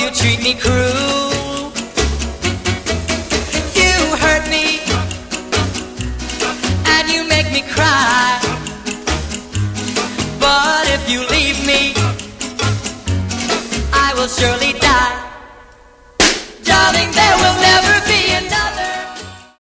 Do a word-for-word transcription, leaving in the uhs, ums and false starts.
you treat me cruel. You hurt me, and you make me cry. But if you leave me, I will surely die.